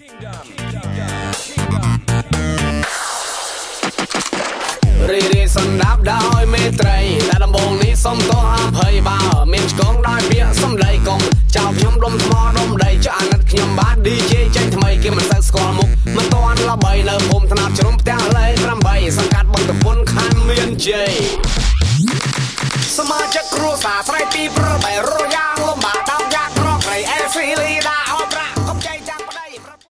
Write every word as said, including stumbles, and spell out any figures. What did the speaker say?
រីរីសំដាប់ដោយមេត្រីតែដំបងនេះសុំទោសអភ័យបើមានឆ្កងដោយពាក្យសំដីកុំចោលខ្ញុំដុំថ្មដុំដីចុះអាណិតខ្ញុំបាទ ឌី ជេ ចេញថ្មីគេមិនសូវស្គាល់មុខមិនទាន់ល្បីនៅភូមិថ្នោតជ្រុំផ្ទះលេខប្រាំសង្កាត់បឹងតពុនខណ្ឌមានជ័យសមាជិកគ្រួសារស្រ័យពីប្របែរ